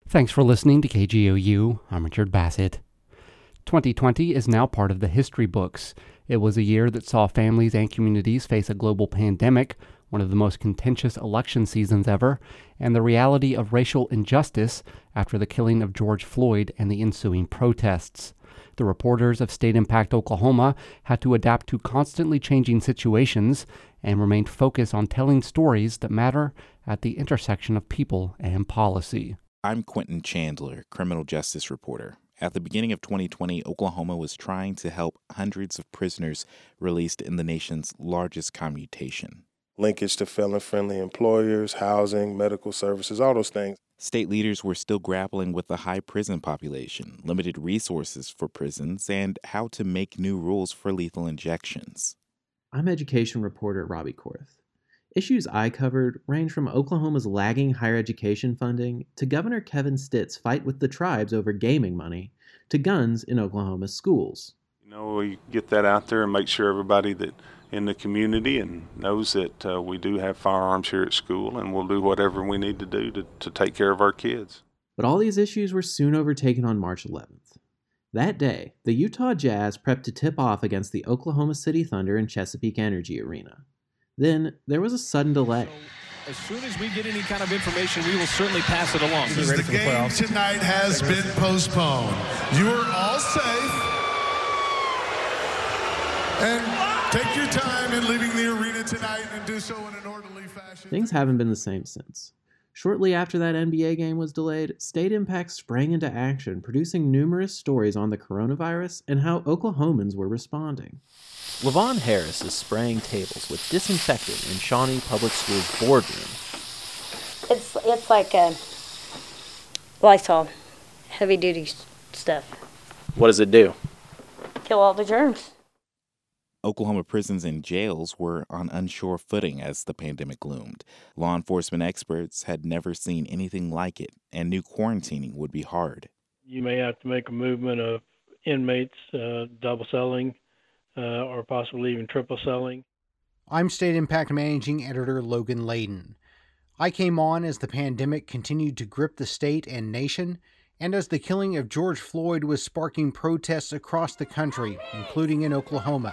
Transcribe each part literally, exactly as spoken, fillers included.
Thanks for listening to K G O U. I'm Richard Bassett. twenty twenty is now part of the history books. It was a year that saw families and communities face a global pandemic, one of the most contentious election seasons ever, and the reality of racial injustice after the killing of George Floyd and the ensuing protests. The reporters of State Impact Oklahoma had to adapt to constantly changing situations and remained focused on telling stories that matter at the intersection of people and policy. I'm Quentin Chandler, criminal justice reporter. At the beginning of twenty twenty, Oklahoma was trying to help hundreds of prisoners released in the nation's largest commutation. Linkage to felon-friendly employers, housing, medical services, all those things. State leaders were still grappling with the high prison population, limited resources for prisons, and how to make new rules for lethal injections. I'm education reporter Robbie Korth. Issues I covered range from Oklahoma's lagging higher education funding to Governor Kevin Stitt's fight with the tribes over gaming money to guns in Oklahoma's schools. You know, we get that out there and make sure everybody that in the community and knows that uh, we do have firearms here at school, and we'll do whatever we need to do to, to take care of our kids. But all these issues were soon overtaken on March eleventh. That day, the Utah Jazz prepped to tip off against the Oklahoma City Thunder in Chesapeake Energy Arena. Then, there was a sudden delay. As soon as we get any kind of information, we will certainly pass it along. The game tonight has been postponed. You are all safe. And take your time in leaving the arena tonight and do so in an orderly fashion. Things haven't been the same since. Shortly after that N B A game was delayed, State Impact sprang into action, producing numerous stories on the coronavirus and how Oklahomans were responding. Lavon Harris is spraying tables with disinfectant in Shawnee Public Schools boardroom. It's it's like a Lysol, heavy-duty stuff. What does it do? Kill all the germs. Oklahoma prisons and jails were on unsure footing as the pandemic loomed. Law enforcement experts had never seen anything like it, and knew quarantining would be hard. You may have to make a movement of inmates uh, double celling uh, or possibly even triple celling. I'm State Impact Managing Editor Logan Layden. I came on as the pandemic continued to grip the state and nation, and as the killing of George Floyd was sparking protests across the country, including in Oklahoma.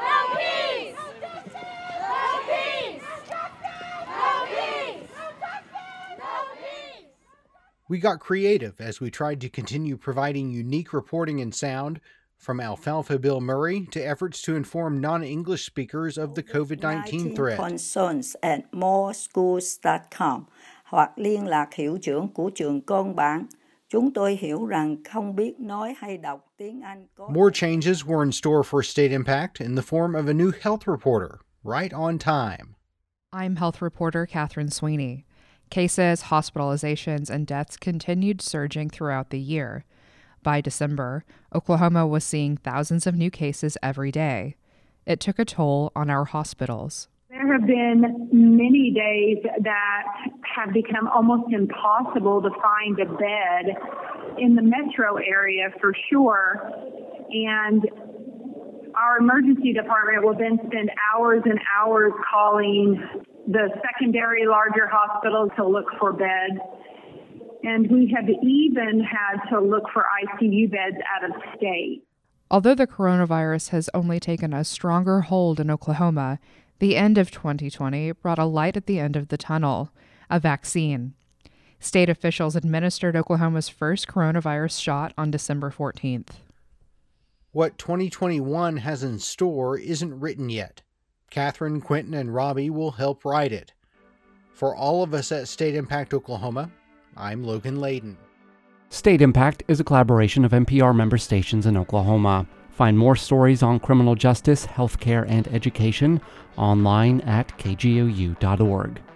We got creative as we tried to continue providing unique reporting and sound, from Alfalfa Bill Murray to efforts to inform non-English speakers of the covid nineteen threat. Concerns at more schools dot com hoặc liên lạc hiệu trưởng của trường Côn Bản. Chúng tôi hiểu rằng không biết nói hay đọc tiếng Anh. More changes were in store for State Impact in the form of a new health reporter, right on time. I'm health reporter Catherine Sweeney. Cases, hospitalizations, and deaths continued surging throughout the year. By December, Oklahoma was seeing thousands of new cases every day. It took a toll on our hospitals. There have been many days that have become almost impossible to find a bed in the metro area for sure. And our emergency department will then spend hours and hours calling the secondary larger hospitals to look for beds. And we have even had to look for I C U beds out of state. Although the coronavirus has only taken a stronger hold in Oklahoma, the end of twenty twenty brought a light at the end of the tunnel, a vaccine. State officials administered Oklahoma's first coronavirus shot on December fourteenth. What twenty twenty-one has in store isn't written yet. Catherine, Quentin, and Robbie will help write it. For all of us at State Impact Oklahoma, I'm Logan Layden. State Impact is a collaboration of N P R member stations in Oklahoma. Find more stories on criminal justice, healthcare, and education online at K G O U dot org.